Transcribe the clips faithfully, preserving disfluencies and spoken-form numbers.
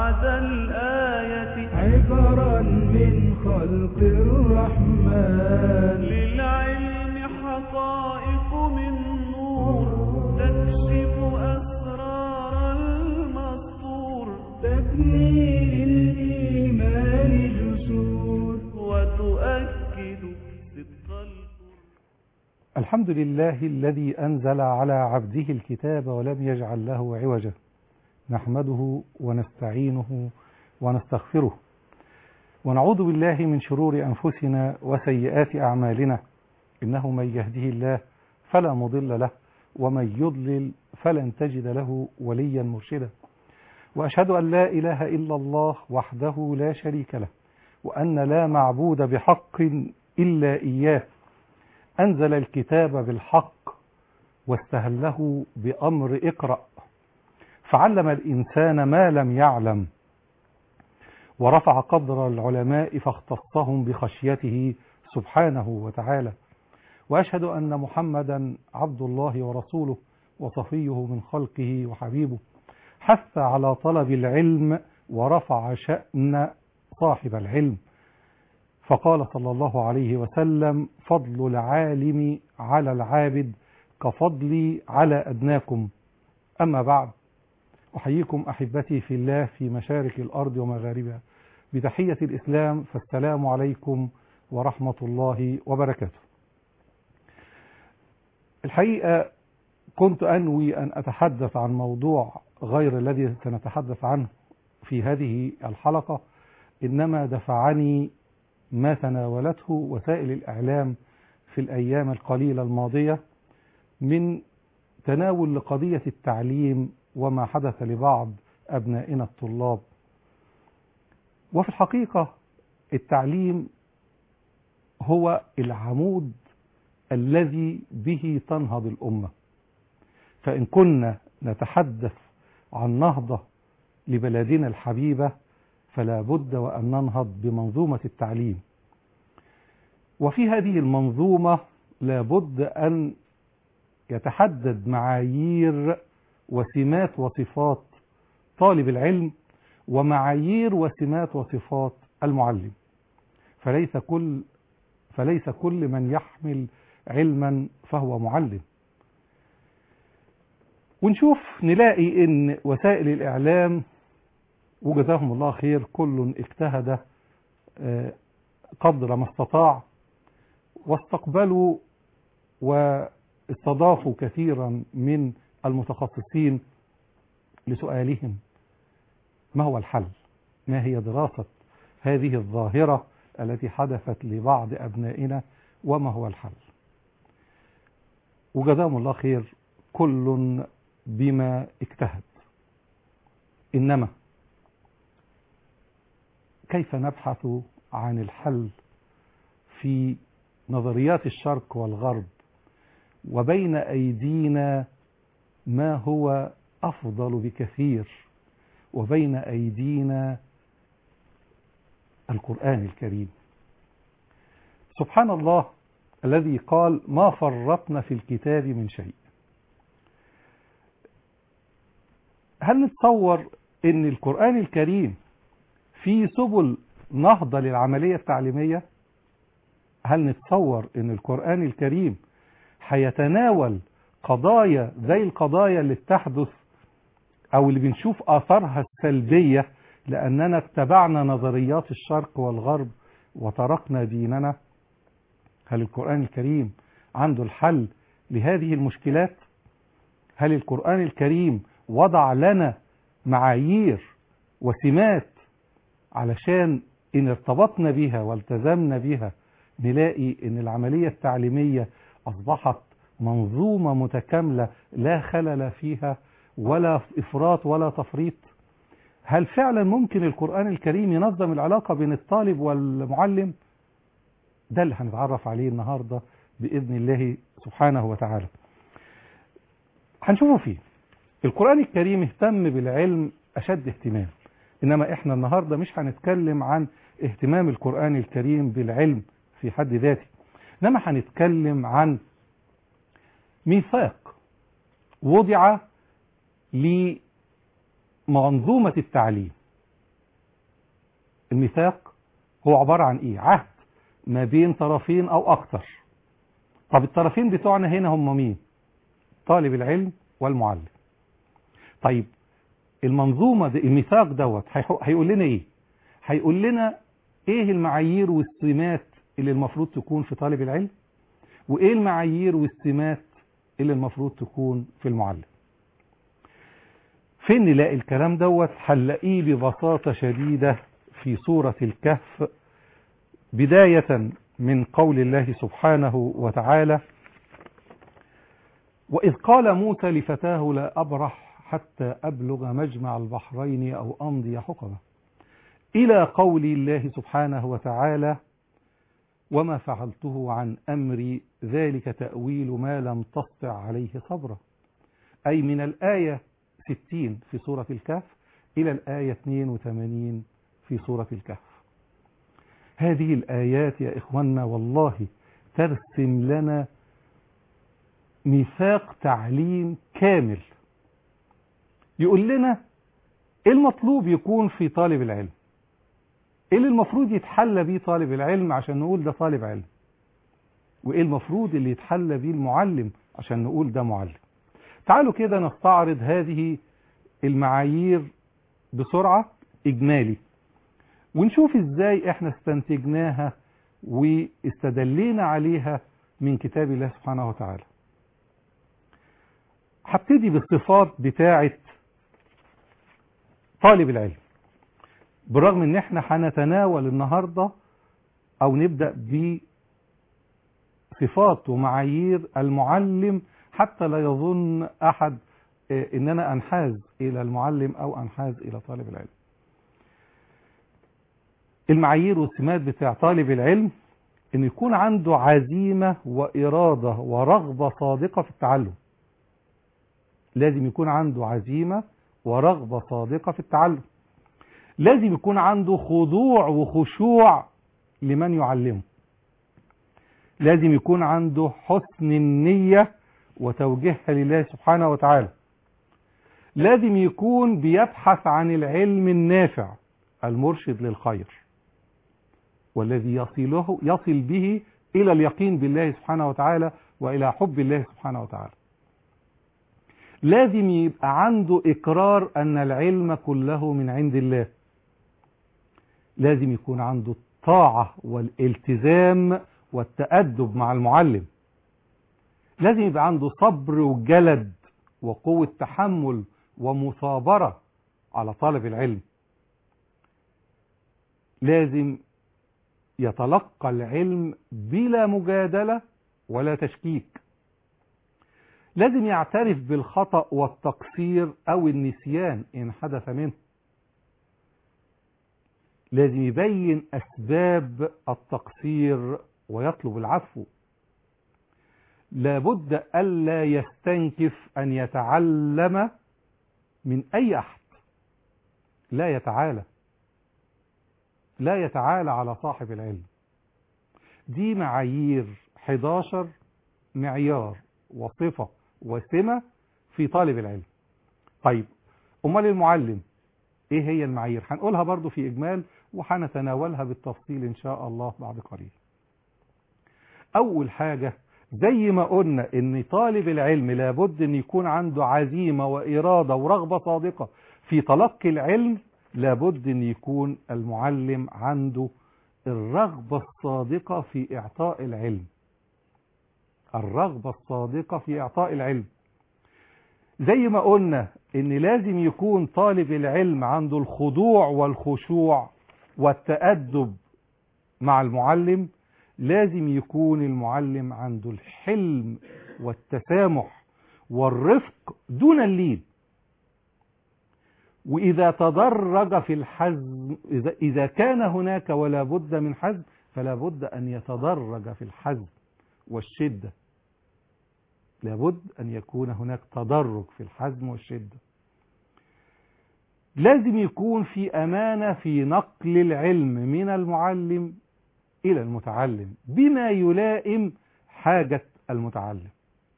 بعد الآية عبرا من خلق الرحمن. للعلم حقائق من نور تكشف أسرار المسطور، تبني للإيمان جسور وتؤكد صدق القرآن. الحمد لله الذي أنزل على عبده الكتاب ولم يجعل له عوجا، نحمده ونستعينه ونستغفره، ونعوذ بالله من شرور أنفسنا وسيئات أعمالنا، إنه من يهده الله فلا مضل له، ومن يضلل فلن تجد له وليا مرشدا. وأشهد أن لا إله إلا الله وحده لا شريك له، وأن لا معبود بحق إلا إياه. أنزل الكتاب بالحق واستهله بأمر اقرأ، فعلم الإنسان ما لم يعلم، ورفع قدر العلماء فاختصهم بخشيته سبحانه وتعالى. وأشهد أن محمدا عبد الله ورسوله وصفيه من خلقه وحبيبه، حث على طلب العلم ورفع شأن صاحب العلم، فقال صلى الله عليه وسلم: فضل العالم على العابد كفضلي على أدناكم. أما بعد، أحييكم أحبتي في الله في مشارق الأرض ومغاربها بتحية الإسلام، فالسلام عليكم ورحمة الله وبركاته. الحقيقة كنت أنوي أن أتحدث عن موضوع غير الذي سنتحدث عنه في هذه الحلقة، إنما دفعني ما تناولته وسائل الإعلام في الأيام القليلة الماضية من تناول لقضية التعليم وما حدث لبعض أبنائنا الطلاب. وفي الحقيقة التعليم هو العمود الذي به تنهض الأمة، فإن كنا نتحدث عن نهضة لبلدنا الحبيبة فلا بد وأن ننهض بمنظومة التعليم. وفي هذه المنظومة لا بد أن يتحدد معايير وسمات وصفات طالب العلم ومعايير وسمات وصفات المعلم، فليس كل فليس كل من يحمل علما فهو معلم. ونشوف نلاقي ان وسائل الإعلام وجزاهم الله خير كل اجتهد قدر ما استطاع، واستقبلوا واستضافوا كثيرا من المتخصصين لسؤالهم: ما هو الحل؟ ما هي دراسة هذه الظاهرة التي حدثت لبعض أبنائنا؟ وما هو الحل؟ وجزاهم الله خير كل بما اجتهد. إنما كيف نبحث عن الحل في نظريات الشرق والغرب، وبين أيدينا ما هو أفضل بكثير، وبين أيدينا القرآن الكريم؟ سبحان الله الذي قال: ما فرطنا في الكتاب من شيء. هل نتصور أن القرآن الكريم في سبل نهضة للعملية التعليمية؟ هل نتصور أن القرآن الكريم هيتناول قضايا زي القضايا اللي بتحدث أو اللي بنشوف آثارها السلبية لأننا اتبعنا نظريات الشرق والغرب وتركنا ديننا؟ هل القرآن الكريم عنده الحل لهذه المشكلات؟ هل القرآن الكريم وضع لنا معايير وسمات علشان إن ارتبطنا بها والتزمنا بها نلاقي إن العملية التعليمية أصبحت منظومة متكاملة لا خلل فيها ولا إفراط ولا تفريط؟ هل فعلا ممكن القرآن الكريم ينظم العلاقة بين الطالب والمعلم؟ ده اللي هنتعرف عليه النهاردة بإذن الله سبحانه وتعالى. هنشوفه فيه القرآن الكريم اهتم بالعلم أشد اهتمام، إنما إحنا النهاردة مش هنتكلم عن اهتمام القرآن الكريم بالعلم في حد ذاته، إنما هنتكلم عن ميثاق وضع لمنظومة التعليم، الميثاق هو عبارة عن ايه؟ عهد ما بين طرفين او اكتر. طب الطرفين بتوعنا هنا هم مين؟ طالب العلم والمعلم. طيب المنظومة دي الميثاق دوت هيقول لنا ايه؟ هيقول لنا ايه المعايير والسمات اللي المفروض تكون في طالب العلم، وايه المعايير والسمات اللي المفروض تكون في المعلم. فين نلاقي الكلام دوت؟ هنلاقيه ببساطة شديدة في سورة الكهف، بداية من قول الله سبحانه وتعالى: وإذ قال موسى لفتاه لا أبرح حتى أبلغ مجمع البحرين أو أمضي حقبة، إلى قول الله سبحانه وتعالى: وما فعلته عن أمري ذلك تأويل ما لم تسطع عليه صبرا. أي من الآية ستين في سورة الكهف إلى الآية اثنين وثمانين في سورة الكهف. هذه الآيات يا إخواننا والله ترسم لنا ميثاق تعليم كامل، يقول لنا إيه المطلوب يكون في طالب العلم، إيه اللي المفروض يتحلى بيه طالب العلم عشان نقول ده طالب علم، وإيه المفروض اللي يتحلى بيه المعلم عشان نقول ده معلم. تعالوا كده نستعرض هذه المعايير بسرعة إجمالي، ونشوف إزاي إحنا استنتجناها واستدلينا عليها من كتاب الله سبحانه وتعالى. هبتدي بالصفات بتاعة طالب العلم، بالرغم ان احنا هنتناول النهاردة او نبدأ بصفات ومعايير المعلم حتى لا يظن احد اننا انحاز الى المعلم او انحاز الى طالب العلم. المعايير والسمات بتاع طالب العلم ان يكون عنده عزيمة وارادة ورغبة صادقة في التعلم. لازم يكون عنده عزيمة ورغبة صادقة في التعلم. لازم يكون عنده خضوع وخشوع لمن يعلمه. لازم يكون عنده حسن النية وتوجيهها لله سبحانه وتعالى. لازم يكون بيبحث عن العلم النافع المرشد للخير والذي يصله يصل به إلى اليقين بالله سبحانه وتعالى وإلى حب الله سبحانه وتعالى. لازم يبقى عنده إقرار أن العلم كله من عند الله. لازم يكون عنده الطاعة والالتزام والتأدب مع المعلم. لازم يبقى عنده صبر وجلد وقوة تحمل ومثابرة على طالب العلم. لازم يتلقى العلم بلا مجادلة ولا تشكيك. لازم يعترف بالخطأ والتقصير أو النسيان إن حدث منه. لازم يبين أسباب التقصير ويطلب العفو. لابد ألا يستنكف أن يتعلم من أي أحد. لا يتعالى لا يتعالى على صاحب العلم. دي معايير احد عشر معيار وصفة وسمة في طالب العلم. طيب أمال المعلم ايه هي المعايير؟ هنقولها برضو في إجمال وهنتناولها بالتفصيل إن شاء الله بعد قليل. أول حاجة زي ما قلنا إن طالب العلم لابد أن يكون عنده عزيمة وإرادة ورغبة صادقة في تلقي العلم، لابد أن يكون المعلم عنده الرغبة الصادقة في إعطاء العلم. الرغبة الصادقة في إعطاء العلم. زي ما قلنا إن لازم يكون طالب العلم عنده الخضوع والخشوع والتأدب مع المعلم، لازم يكون المعلم عنده الحلم والتسامح والرفق دون اللين. وإذا تدرج في الحزم، إذا, إذا كان هناك ولا بد من حزم فلا بد أن يتدرج في الحزم والشدة. لابد أن يكون هناك تدرج في الحزم والشدة. لازم يكون في أمانة في نقل العلم من المعلم إلى المتعلم بما يلائم حاجة المتعلم.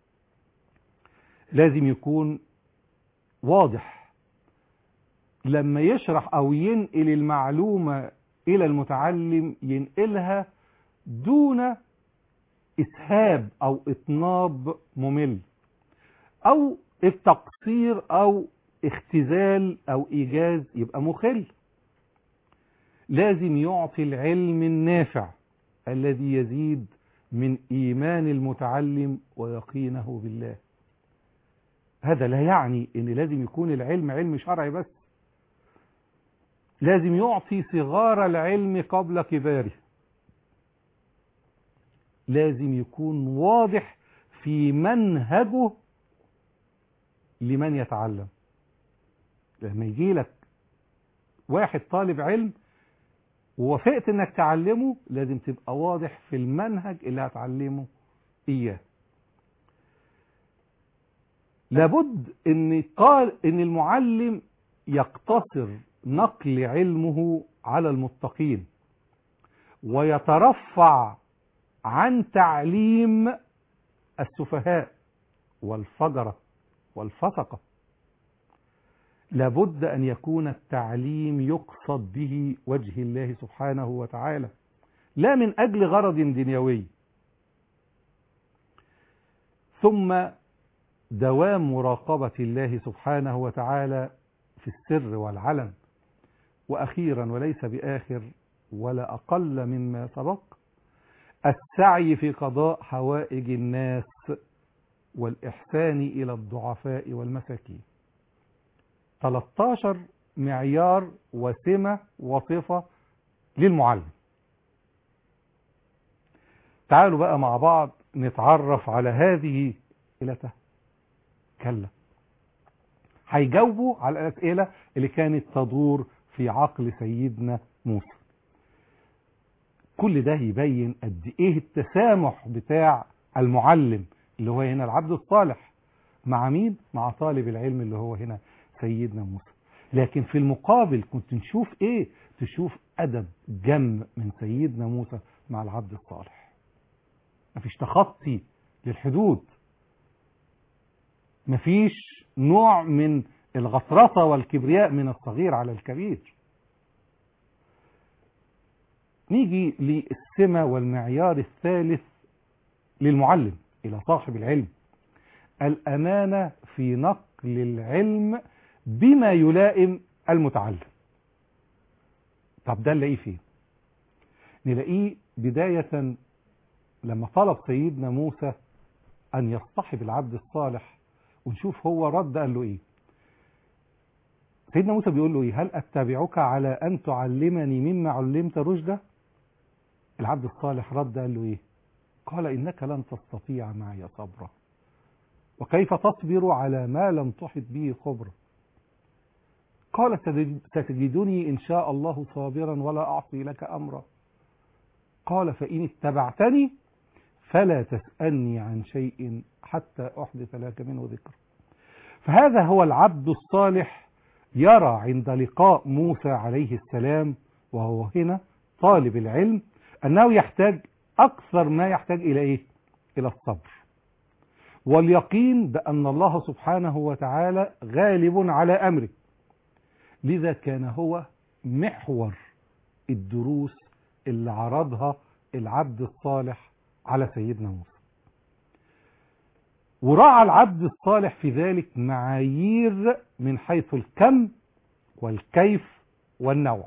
لازم يكون واضح لما يشرح أو ينقل المعلومة إلى المتعلم ينقلها دون إسهاب أو إطناب ممل أو التقصير أو اختزال أو إيجاز يبقى مخل. لازم يعطي العلم النافع الذي يزيد من إيمان المتعلم ويقينه بالله. هذا لا يعني إن لازم يكون العلم علم شرعي بس، لازم يعطي صغار العلم قبل كباره، لازم يكون واضح في منهجه لمن يتعلم. لما يجي لك واحد طالب علم ووافقت انك تعلمه، لازم تبقى واضح في المنهج اللي هتعلمه اياه. لابد ان قال ان المعلم يقتصر نقل علمه على المتقين ويترفع عن تعليم السفهاء والفجرة والفسقة. لابد أن يكون التعليم يقصد به وجه الله سبحانه وتعالى، لا من أجل غرض دنيوي. ثم دوام مراقبة الله سبحانه وتعالى في السر والعلن. وأخيرا وليس بآخر ولا أقل مما سبق، السعي في قضاء حوائج الناس والإحسان إلى الضعفاء والمساكين. ثلاثة عشر معيار وسمة وصفة للمعلم. تعالوا بقى مع بعض نتعرف على هذه الأسئلة. كلا، هيجاوبوا على الأسئلة اللي كانت تدور في عقل سيدنا موسى. كل ده يبين قد ايه التسامح بتاع المعلم اللي هو هنا العبد الصالح مع مين؟ مع طالب العلم اللي هو هنا سيدنا موسى. لكن في المقابل كنت نشوف ايه؟ تشوف أدب جم من سيدنا موسى مع العبد الصالح. مفيش تخطي للحدود، مفيش نوع من الغطرسة والكبرياء من الصغير على الكبير. نيجي للسمة والمعيار الثالث للمعلم إلى صاحب العلم: الأمانة في نقل العلم بما يلائم المتعلم. طب ده نلاقيه فين؟ نلاقيه بداية لما طلب سيدنا موسى أن يصطحب العبد الصالح، ونشوف هو رد قال له إيه. سيدنا موسى بيقول له إيه؟ هل أتبعك على أن تعلمني مما علمت رشدا؟ العبد الصالح رد قال له إيه؟ قال إنك لن تستطيع معي صبرا، وكيف تصبر على ما لم تحط به خبرا؟ قال ستجدني إن شاء الله صابرا ولا أعصي لك أمرا. قال فإن اتبعتني فلا تسألني عن شيء حتى أحدث لك منه ذكر. فهذا هو العبد الصالح يرى عند لقاء موسى عليه السلام وهو هنا طالب العلم أنه يحتاج أكثر ما يحتاج إلى إيه؟ إلى الصبر واليقين بأن الله سبحانه وتعالى غالب على أمره. لذا كان هو محور الدروس اللي عرضها العبد الصالح على سيدنا موسى. وراعى العبد الصالح في ذلك معايير من حيث الكم والكيف والنوع،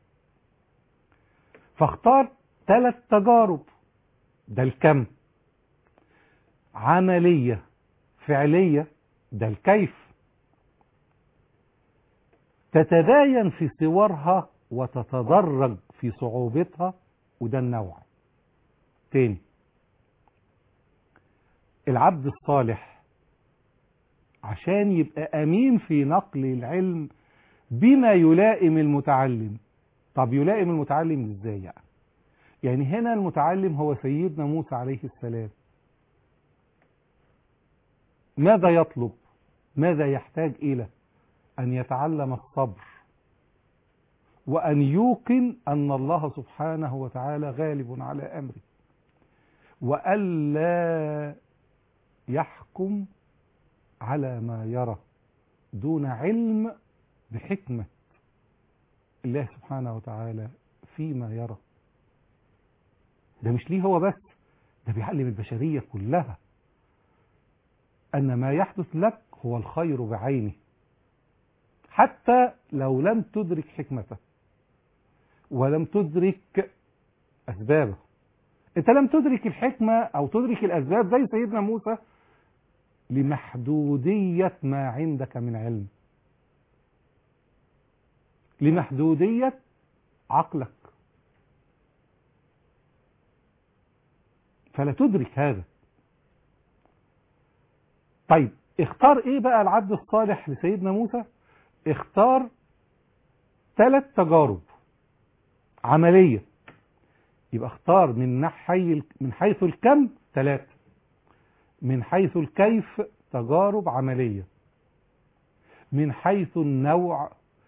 فاختار ثلاث تجارب. ده الكم. عملية فعلية، ده الكيف. تتباين في صورها وتتدرج في صعوبتها، وده النوع. تاني، العبد الصالح عشان يبقى أمين في نقل العلم بما يلائم المتعلم. طب يلائم المتعلم ازاي يعني؟ يعني هنا المتعلم هو سيدنا موسى عليه السلام. ماذا يطلب؟ ماذا يحتاج إلى؟ أن يتعلم الصبر، وأن يوقن أن الله سبحانه وتعالى غالب على أمره، وألا يحكم على ما يرى دون علم بحكمة الله سبحانه وتعالى فيما يرى. ده مش ليه هو بس، ده بيعلم البشرية كلها أن ما يحدث لك هو الخير بعينه، حتى لو لم تدرك حكمته ولم تدرك أسبابه. أنت لم تدرك الحكمة أو تدرك الأسباب زي سيدنا موسى لمحدودية ما عندك من علم، لمحدودية عقلك، فلا تدرك هذا. طيب اختار ايه بقى العبد الصالح لسيدنا موسى؟ اختار ثلاث تجارب عملية. يبقى اختار من نحي من حيث الكم ثلاثة، من حيث الكيف تجارب عملية، من حيث النوع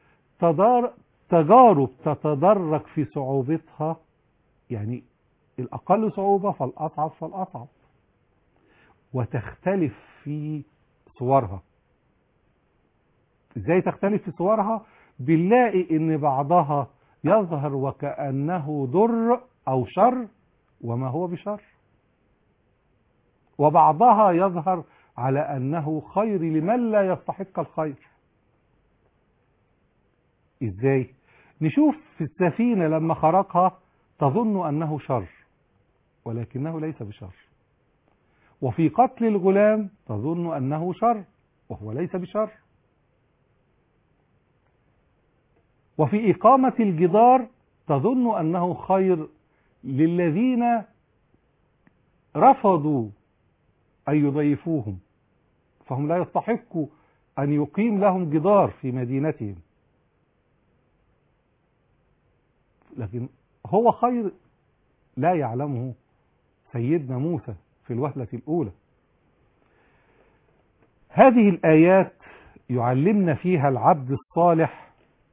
تجارب تتدرج في صعوبتها، يعني الأقل صعوبة فالأصعب فالأصعب، وتختلف في صورها. ازاي تختلف في صورها؟ بنلاقي ان بعضها يظهر وكأنه ضر او شر وما هو بشر، وبعضها يظهر على انه خير لمن لا يستحق الخير. ازاي؟ نشوف في السفينة لما خرقها تظن انه شر ولكنه ليس بشر، وفي قتل الغلام تظن أنه شر وهو ليس بشر، وفي إقامة الجدار تظن أنه خير للذين رفضوا أن يضيفوهم، فهم لا يستحقوا أن يقيم لهم جدار في مدينتهم، لكن هو خير لا يعلمه سيدنا موسى في الوهلة الأولى. هذه الآيات يعلمنا فيها العبد الصالح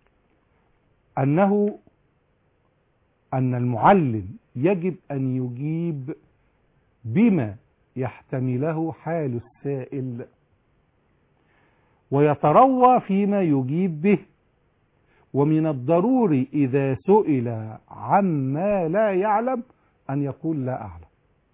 أنه أن المعلم يجب أن يجيب بما يحتمله حال السائل، ويتروى فيما يجيب به. ومن الضروري إذا سئل عما لا يعلم أن يقول لا أعلم.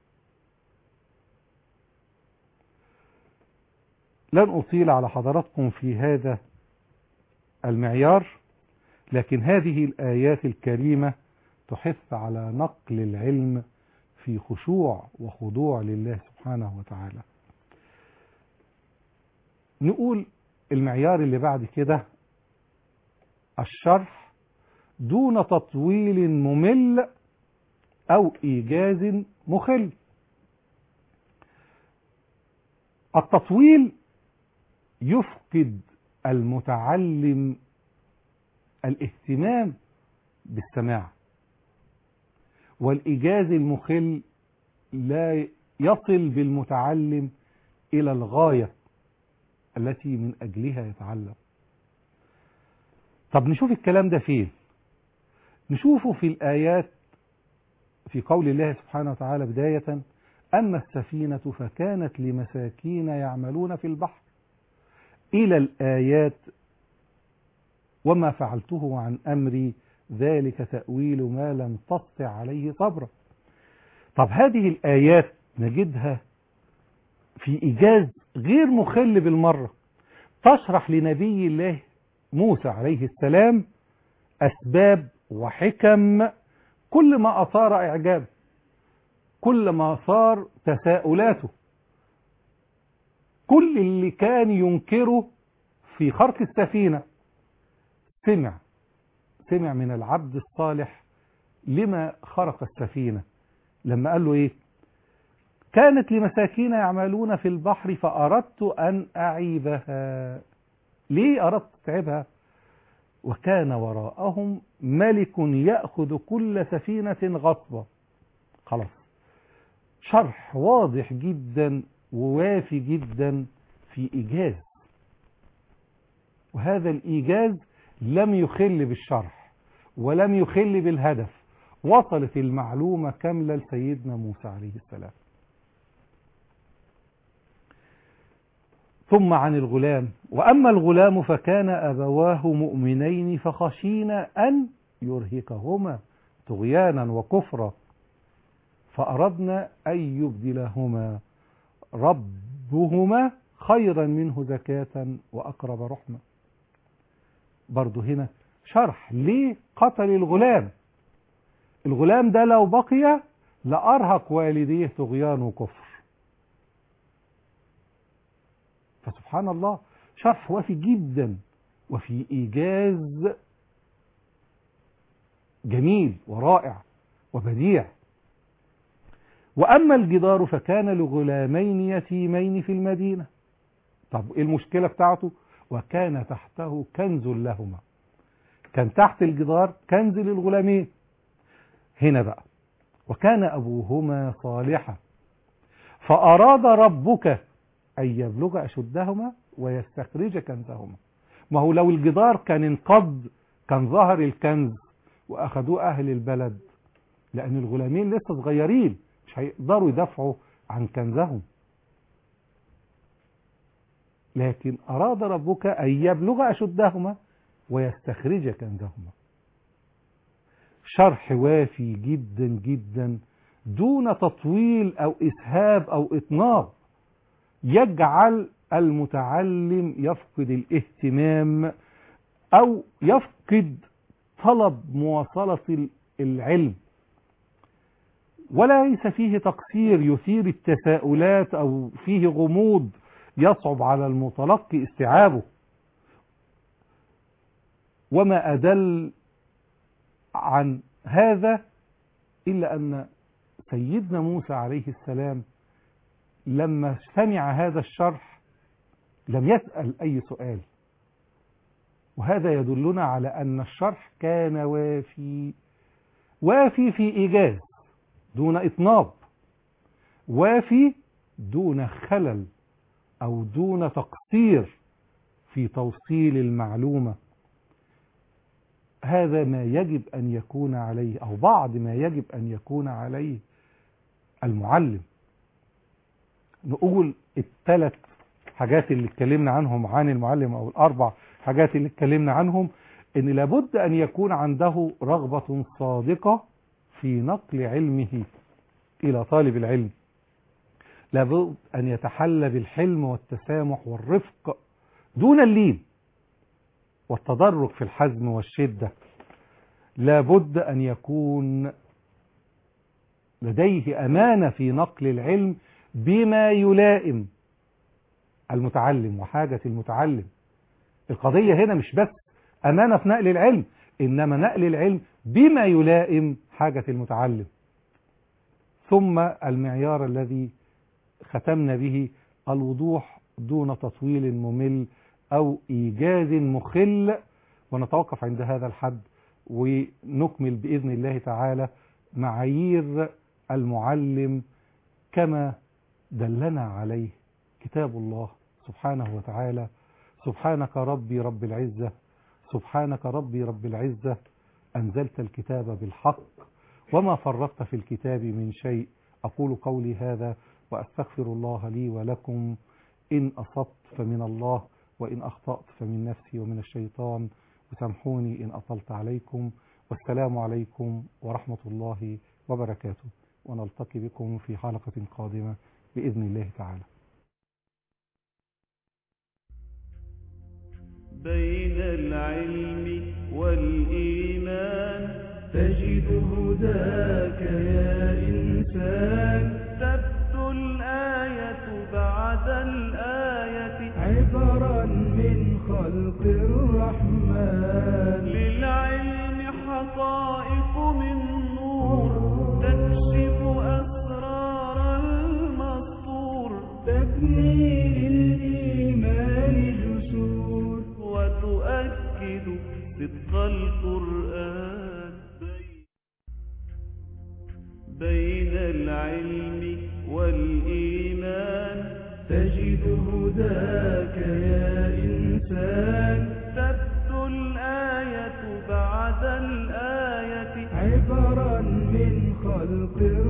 لن أطيل على حضراتكم في هذا المعيار، لكن هذه الآيات الكريمة تحث على نقل العلم في خشوع وخضوع لله سبحانه وتعالى. نقول المعيار اللي بعد كده الشرح دون تطويل ممل أو إيجاز مخل. التطويل يفقد المتعلم الاهتمام بالسماع، والإيجاز المخل لا يصل بالمتعلم إلى الغاية التي من أجلها يتعلم. طب نشوف الكلام ده فين؟ نشوفه في الآيات في قول الله سبحانه وتعالى بداية: أما السفينة فكانت لمساكين يعملون في البحر، إلى الآيات: وما فعلته عن أمري ذلك تأويل ما لم تسطع عليه صبرا. طب هذه الآيات نجدها في إيجاز غير مخل بالمرة، تشرح لنبي الله موسى عليه السلام أسباب وحكم كل ما أثار إعجاب، كل ما أثار تساؤلاته، كل اللي كان ينكره في خرق السفينة سمع سمع من العبد الصالح لما خرق السفينة. لما قال له إيه؟ كانت لمساكين يعملون في البحر فأردت أن أعيبها. ليه أردت تعبها؟ وكان وراءهم ملك يأخذ كل سفينة غصبا. خلاص، شرح واضح جدا ووافي جدا في إيجاز، وهذا الإيجاز لم يخل بالشرح ولم يخل بالهدف، وصلت المعلومة كاملة لسيدنا موسى عليه السلام. ثم عن الغلام: وأما الغلام فكان أبواه مؤمنين فخشينا أن يرهقهما طغيانا وكفرا، فأردنا أن يبدلهما ربهما خيرا منه زكاة وأقرب رحمة. برضو هنا شرح ليه قتل الغلام. الغلام ده لو بقي لأرهق والديه طغيان وكفر. فسبحان الله شرح وافي جدا وفي إيجاز جميل ورائع وبديع. وأما الجدار فكان لغلامين يتيمين في المدينة. طب إيه المشكلة بتاعته؟ وكان تحته كنز لهما. كان تحت الجدار كنز للغلامين. هنا بقى وكان أبوهما صالحا فأراد ربك أن يبلغ أشدهما ويستخرج كنزهما. ما هو لو الجدار كان انقض كان ظهر الكنز وأخذوه أهل البلد، لأن الغلامين لسه صغيرين مش هيقدروا يدافعوا عن كنزهم. لكن أراد ربك أن يبلغ أشدهما ويستخرج كنزهما. شرح وافي جدا جدا دون تطويل أو إسهاب أو إطناب يجعل المتعلم يفقد الاهتمام أو يفقد طلب مواصلة العلم، وليس فيه تقصير يثير التساؤلات أو فيه غموض يصعب على المتلقي استيعابه. وما أدل عن هذا إلا أن سيدنا موسى عليه السلام لما سمع هذا الشرح لم يسأل أي سؤال، وهذا يدلنا على أن الشرح كان وافي وافي في إيجاز دون إطناب، وافي دون خلل أو دون تقصير في توصيل المعلومة. هذا ما يجب أن يكون عليه أو بعض ما يجب أن يكون عليه المعلم. نقول الثلاث حاجات اللي اتكلمنا عنهم عن المعلم أو الأربع حاجات اللي اتكلمنا عنهم، إن لابد أن يكون عنده رغبة صادقة في نقل علمه إلى طالب العلم. لابد أن يتحلى بالحلم والتسامح والرفق دون اللين والتدرج في الحزم والشدة. لابد أن يكون لديه أمانة في نقل العلم بما يلائم المتعلم وحاجة المتعلم. القضية هنا مش بس أمانة في نقل العلم، إنما نقل العلم بما يلائم حاجة المتعلم. ثم المعيار الذي ختمنا به الوضوح دون تطويل ممل أو إيجاز مخل. ونتوقف عند هذا الحد ونكمل بإذن الله تعالى معايير المعلم كما دلنا عليه كتاب الله سبحانه وتعالى. سبحانك ربي رب العزة، سبحانك ربي رب العزة، أنزلت الكتاب بالحق وما فرطت في الكتاب من شيء. أقول قولي هذا وأستغفر الله لي ولكم. إن أصبت فمن الله وإن أخطأت فمن نفسي ومن الشيطان، وسامحوني إن أطلت عليكم. والسلام عليكم ورحمة الله وبركاته، ونلتقي بكم في حلقة قادمة بإذن الله تعالى. بين العلم والإيمان تجد هداك يا إنسان. تبدو الآية بعد الآية عبرا من خلق الرحمن. للعلم حقائق من نور تكشف أسرار المسطور. تبني للإيمان جسور وتؤكد صدق القرآن. بين العلم والإيمان تجد هداك يا إنسان. تبدو الآية بعد الآية عبرا من خلق